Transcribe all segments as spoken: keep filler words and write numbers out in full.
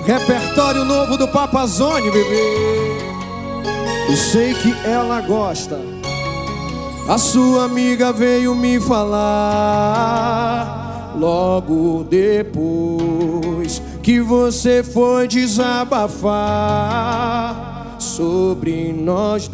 Repertório novo do Papazone, bebê. Eu sei que ela gosta. A sua amiga veio me falar logo depois que você foi desabafar sobre nós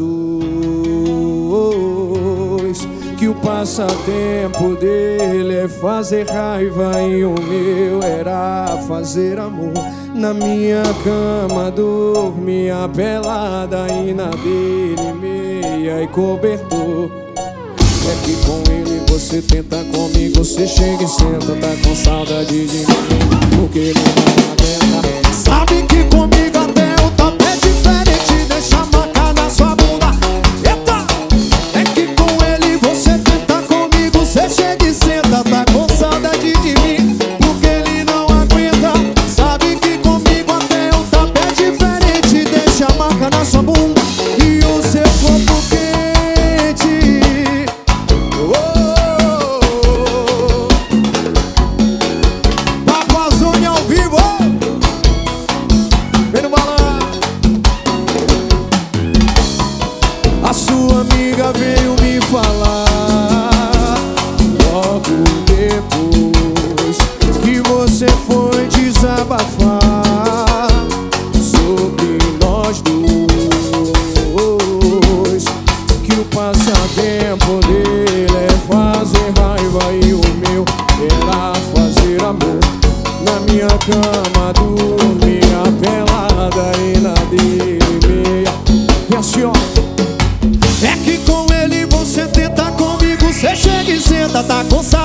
dois. Que o passatempo dele é fazer raiva e o meu era fazer amor. Na minha cama dormia pelada e na dele meia e cobertor. É que com ele você tenta, comigo você chega e senta. Tá com saudade de mim, porque ele não aguenta. Sabe que comigo até o top é diferente, deixa a marca na sua bunda. Eita! É que com ele você tenta, comigo você chega e senta. Tá com saudade de mim, porque ele não aguenta. Sabe que comigo até o top é diferente, deixa a marca na sua bunda e o seu corpo quente. A sua amiga veio me falar logo depois que você foi desabafar sobre nós dois. Que o passatempo dele é fazer raiva e o meu era fazer amor. Na minha cama dormia pelada e na dele meia. E assim, ó. É que com ele você tenta, comigo você chega e senta. Tá com saudade.